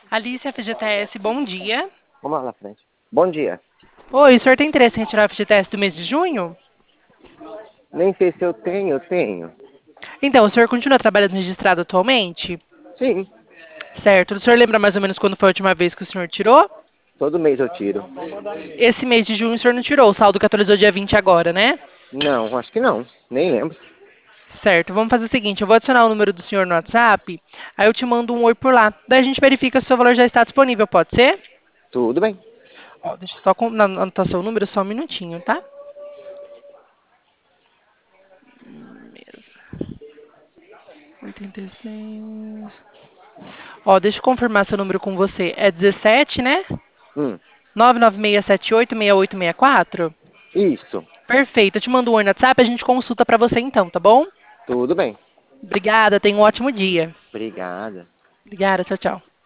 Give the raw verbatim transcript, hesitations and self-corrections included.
Alice, F G T S, bom dia. Vamos lá na frente. Bom dia. Oi, o senhor tem interesse em retirar o F G T S do mês de junho? Nem sei se eu tenho, eu tenho. Então, o senhor continua trabalhando registrado atualmente? Sim, Certo. O senhor lembra mais ou menos quando foi a última vez que o senhor tirou? todo mês eu tiro. Esse mês de junho o senhor não tirou, o saldo que atualizou dia vinte agora, né? Não, acho que não. Nem lembro. Certo, vamos fazer o seguinte, eu vou adicionar o número do senhor no WhatsApp, aí eu te mando um oi por lá. Daí a gente verifica se o seu valor já está disponível, pode ser? Tudo bem. Ó, deixa eu só com- na- anotar seu número, só um minutinho, tá? oitenta e seis. Ó, deixa eu confirmar seu número com você. É dezessete, né? Hum, nove nove seis sete oito seis oito seis quatro? isso. Perfeito. Eu te mando um oi no WhatsApp, a gente consulta pra você então, tá bom? Tudo bem. Obrigada, tenha um ótimo dia. Obrigada. Obrigada, tchau, tchau.